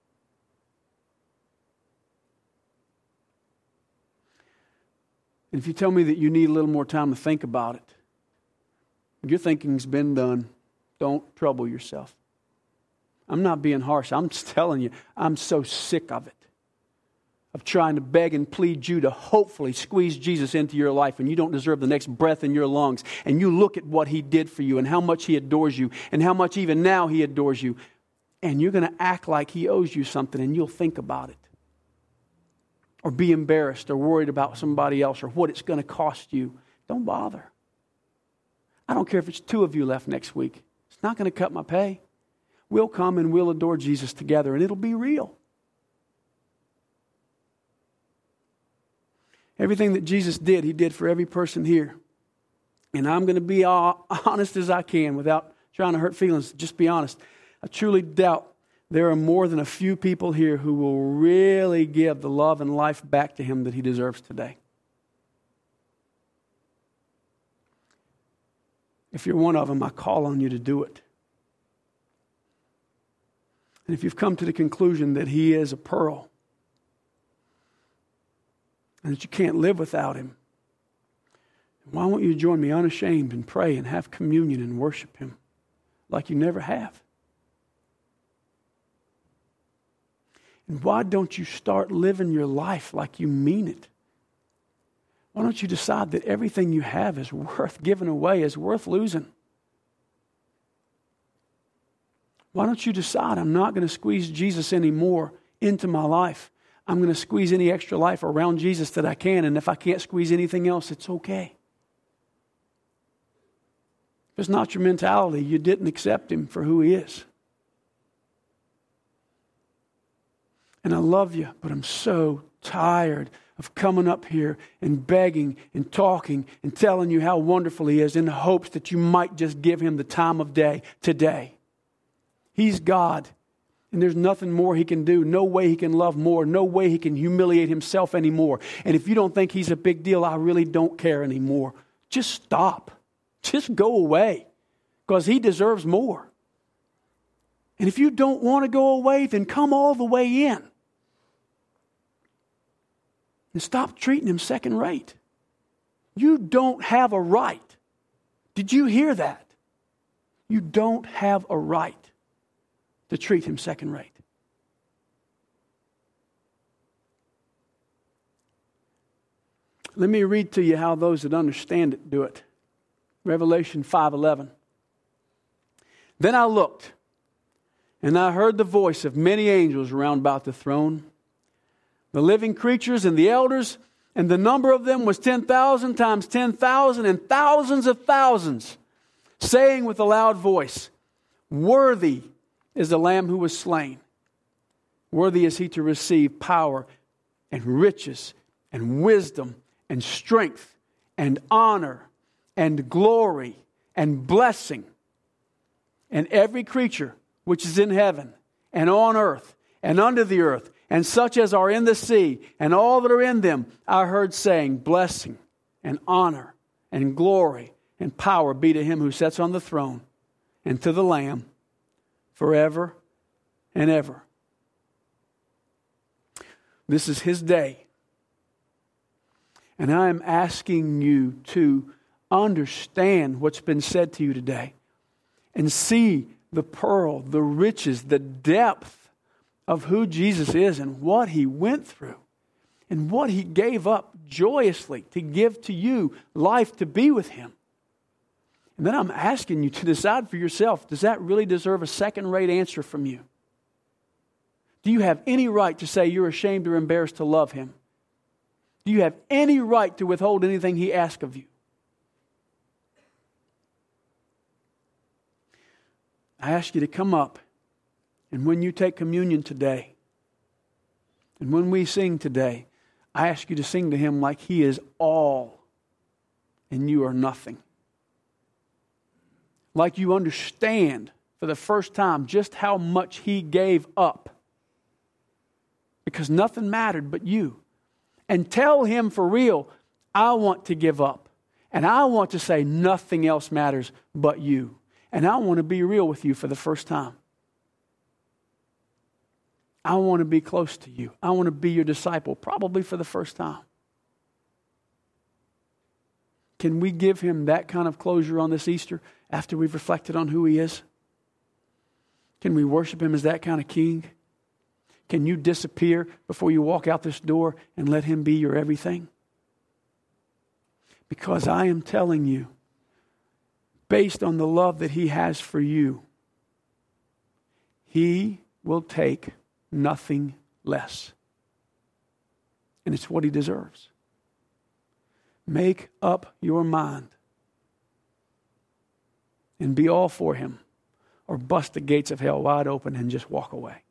And if you tell me that you need a little more time to think about it, your thinking's been done, don't trouble yourself. I'm not being harsh. I'm just telling you, I'm so sick of it. Of trying to beg and plead you to hopefully squeeze Jesus into your life, and you don't deserve the next breath in your lungs. And you look at what He did for you and how much He adores you and how much even now He adores you. And you're going to act like He owes you something, and you'll think about it. Or be embarrassed or worried about somebody else or what it's going to cost you. Don't bother. I don't care if it's two of you left next week. It's not going to cut my pay. We'll come and we'll adore Jesus together, and it'll be real. Everything that Jesus did, He did for every person here. And I'm going to be all honest as I can without trying to hurt feelings. Just be honest. I truly doubt there are more than a few people here who will really give the love and life back to Him that He deserves today. If you're one of them, I call on you to do it. And if you've come to the conclusion that He is a pearl, and that you can't live without Him, why won't you join me unashamed and pray and have communion and worship Him like you never have? And why don't you start living your life like you mean it? Why don't you decide that everything you have is worth giving away, is worth losing? Why don't you decide I'm not going to squeeze Jesus anymore into my life? I'm going to squeeze any extra life around Jesus that I can, and if I can't squeeze anything else, it's okay. If it's not your mentality, you didn't accept Him for who He is. And I love you, but I'm so tired of coming up here and begging and talking and telling you how wonderful He is in the hopes that you might just give Him the time of day today. He's God. And there's nothing more He can do. No way He can love more. No way He can humiliate Himself anymore. And if you don't think He's a big deal, I really don't care anymore. Just stop. Just go away. Because He deserves more. And if you don't want to go away, then come all the way in. And stop treating Him second rate. You don't have a right. Did you hear that? You don't have a right to treat Him second rate. Let me read to you how those that understand it do it. Revelation five eleven. Then I looked, and I heard the voice of many angels round about the throne, the living creatures and the elders, and the number of them was ten thousand times ten thousand and thousands of thousands, saying with a loud voice, Worthy is the Lamb who was slain. Worthy is He to receive power and riches and wisdom and strength and honor and glory and blessing. And every creature which is in heaven and on earth and under the earth and such as are in the sea and all that are in them, I heard saying, blessing and honor and glory and power be to Him who sits on the throne and to the Lamb forever and ever. This is His day. And I am asking you to understand what's been said to you today and see the pearl, the riches, the depth of who Jesus is and what He went through and what He gave up joyously to give to you life to be with Him. And then I'm asking you to decide for yourself, does that really deserve a second-rate answer from you? Do you have any right to say you're ashamed or embarrassed to love Him? Do you have any right to withhold anything He asks of you? I ask you to come up, and when you take communion today, And when we sing today, I ask you to sing to Him like He is all and you are nothing. Like you understand for the first time just how much He gave up. Because nothing mattered but you. And tell Him for real, I want to give up. And I want to say nothing else matters but you. And I want to be real with you for the first time. I want to be close to you. I want to be your disciple, probably for the first time. Can we give Him that kind of closure on this Easter after we've reflected on who He is? Can we worship Him as that kind of King? Can you disappear before you walk out this door and let Him be your everything? Because I am telling you, based on the love that He has for you, He will take nothing less. And it's what He deserves. Make up your mind and be all for Him, or bust the gates of hell wide open and just walk away.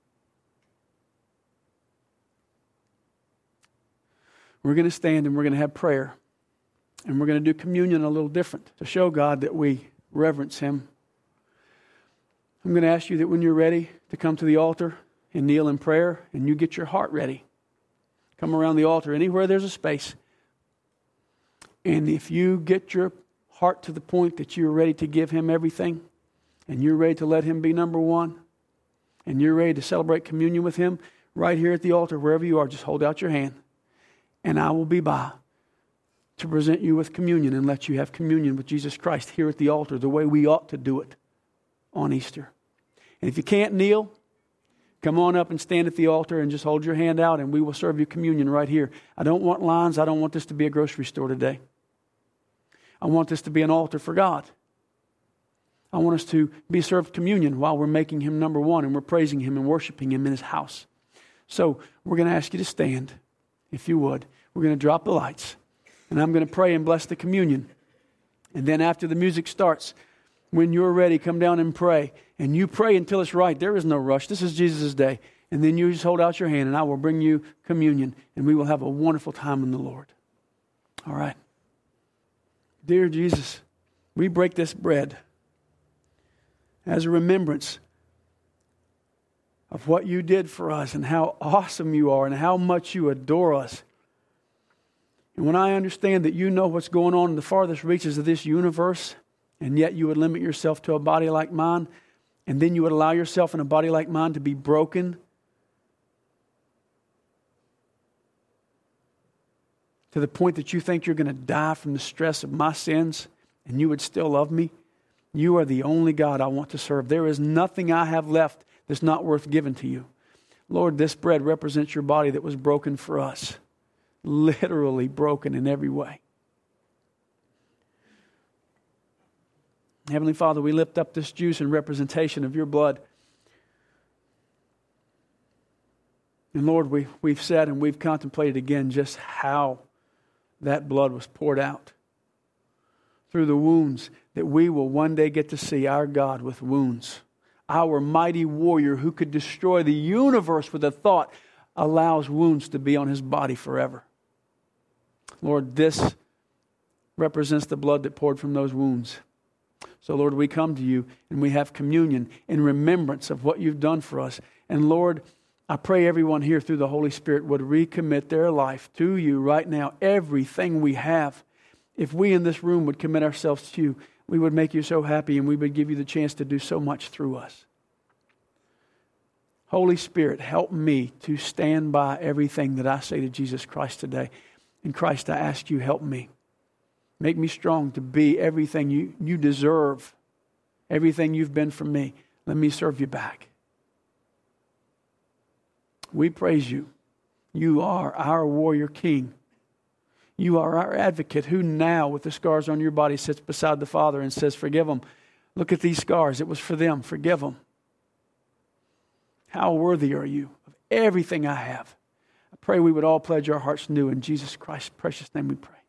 We're going to stand and we're going to have prayer. And we're going to do communion a little different to show God that we reverence Him. I'm going to ask you that when you're ready to come to the altar and kneel in prayer, and you get your heart ready, come around the altar anywhere there's a space. And if you get your heart to the point that you're ready to give Him everything, and you're ready to let Him be number one, and you're ready to celebrate communion with Him, right here at the altar, wherever you are, just hold out your hand. And I will be by to present you with communion and let you have communion with Jesus Christ here at the altar, the way we ought to do it on Easter. And if you can't kneel, come on up and stand at the altar and just hold your hand out, and we will serve you communion right here. I don't want lines. I don't want this to be a grocery store today. I want this to be an altar for God. I want us to be served communion while we're making Him number one and we're praising Him and worshiping Him in His house. So we're going to ask you to stand, if you would. We're going to drop the lights. And I'm going to pray and bless the communion. And then after the music starts, when you're ready, come down and pray. And you pray until it's right. There is no rush. This is Jesus' day. And then you just hold out your hand and I will bring you communion. And we will have a wonderful time in the Lord. All right. Dear Jesus, we break this bread as a remembrance of what you did for us and how awesome you are and how much you adore us. And when I understand that you know what's going on in the farthest reaches of this universe, and yet you would limit yourself to a body like mine, and then you would allow yourself in a body like mine to be broken to the point that you think you're going to die from the stress of my sins, and you would still love me, you are the only God I want to serve. There is nothing I have left that's not worth giving to you. Lord, this bread represents your body that was broken for us. Literally broken in every way. Heavenly Father, we lift up this juice in representation of your blood. And Lord, we, we've said and we've contemplated again just how that blood was poured out through the wounds that we will one day get to see our God with wounds. Our mighty warrior who could destroy the universe with a thought allows wounds to be on His body forever. Lord, this represents the blood that poured from those wounds. So, Lord, we come to you and we have communion in remembrance of what you've done for us. And, Lord, I pray everyone here through the Holy Spirit would recommit their life to you right now, everything we have. If we in this room would commit ourselves to you, we would make you so happy and we would give you the chance to do so much through us. Holy Spirit, help me to stand by everything that I say to Jesus Christ today. And Christ, I ask you, help me. Make me strong to be everything you, you deserve. Everything you've been for me. Let me serve you back. We praise you. You are our warrior king. You are our advocate who now, with the scars on your body, sits beside the Father and says, forgive them. Look at these scars. It was for them. Forgive them. How worthy are you of everything I have? I pray we would all pledge our hearts new. In Jesus Christ's precious name we pray.